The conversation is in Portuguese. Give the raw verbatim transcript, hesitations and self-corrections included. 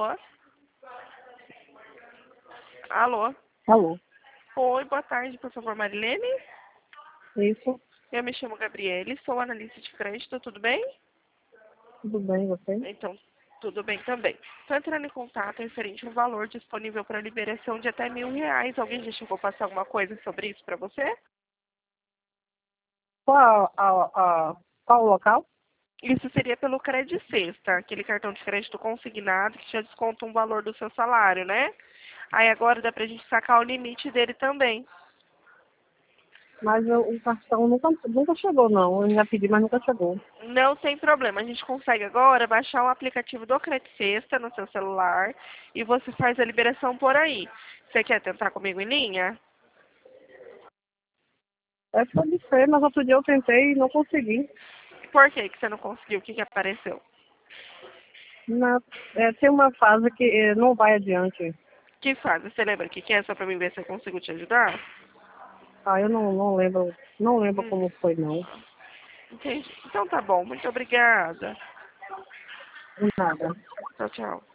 Alô? Alô? Alô? Oi, boa tarde, por favor, Marilene? Isso? Eu me chamo Gabriele, sou analista de crédito, tudo bem? Tudo bem, você? Então, tudo bem também. Estou entrando em contato referente ao valor disponível para liberação de até mil reais. Alguém já chegou a passar alguma coisa sobre isso para você? Qual, a, a, qual o local? Isso seria pelo Credit Sexta, aquele cartão de crédito consignado que já desconta um valor do seu salário, né? Aí agora dá pra gente sacar o limite dele também. Mas o, o cartão nunca, nunca chegou, não. Eu já pedi, mas nunca chegou. Não tem problema, a gente consegue agora baixar o aplicativo do Credit Sexta no seu celular e você faz a liberação por aí. Você quer tentar comigo em linha? É, pode ser, mas outro dia eu tentei e não consegui. Por que que você não conseguiu? O que que apareceu? Na, é, tem uma fase que é, não vai adiante. Que fase? Você lembra o que que é? Só pra mim ver se eu consigo te ajudar? Ah, eu não, não lembro, não lembro Hum, como foi, não. entendi. Então tá bom, muito obrigada. Nada. Tchau, tchau.